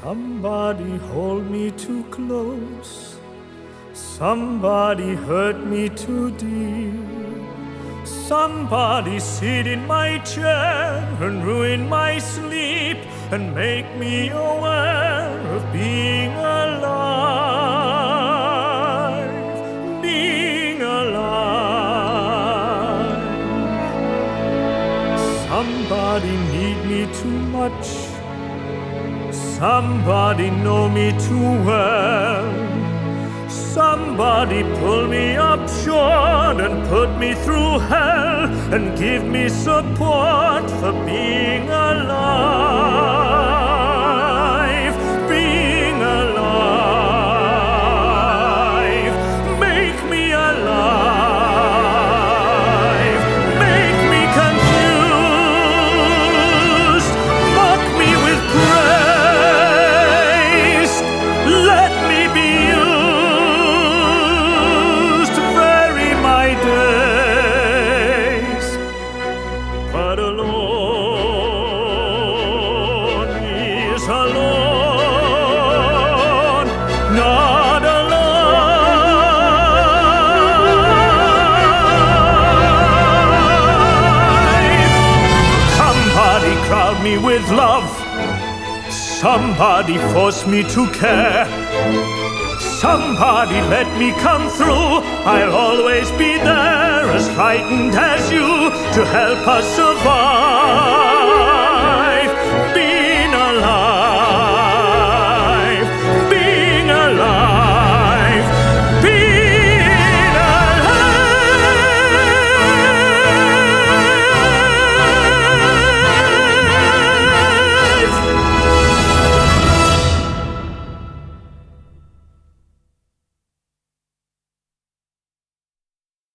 Somebody hold me too close. Somebody hurt me too deep. Somebody sit in my chair and ruin my sleep and make me aware of being alive, being alive. Somebody need me too much. Somebody know me too well. Somebody pull me up short and put me through hell and give me support for being alive, being alive. Make me alive, make me confused, mock me with praise, let me be used, vary my days, but alone is alone, not alive. Somebody crowd me with love. Somebody force me to care. Somebody let me come through. I'll always be there, as frightened as you, to help us survive.